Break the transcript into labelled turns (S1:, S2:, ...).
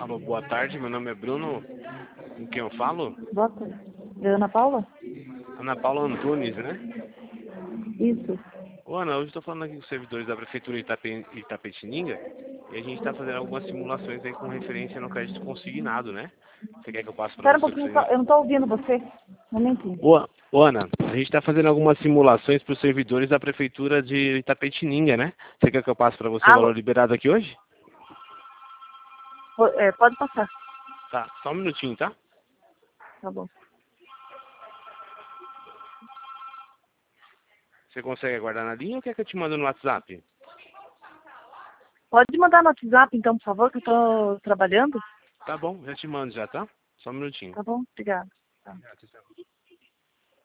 S1: Alô, boa tarde, meu nome é Bruno. Com quem eu falo?
S2: Boa tarde. É Ana Paula?
S1: Ana Paula Antunes, né?
S2: Isso.
S1: Ô, Ana, hoje eu estou falando aqui com os servidores da Prefeitura de Itapetininga e a gente está fazendo algumas simulações aí com referência no crédito consignado, né? Você quer que eu passe para
S2: Espera um
S1: você?
S2: pouquinho, eu não estou ouvindo você. Um momentinho.
S1: Ô, Ana, a gente está fazendo algumas simulações para os servidores da Prefeitura de Itapetininga, né? Você quer que eu passe para você o
S2: Alô?
S1: valor liberado aqui hoje?
S2: Pode passar.
S1: Tá, só um minutinho, tá?
S2: Tá bom.
S1: Você consegue aguardar na linha ou quer que eu te mande no WhatsApp?
S2: Pode mandar no WhatsApp, então, por favor, que eu estou trabalhando.
S1: Tá bom, já te mando já, tá? Só um minutinho.
S2: Tá bom? Obrigada. Tá.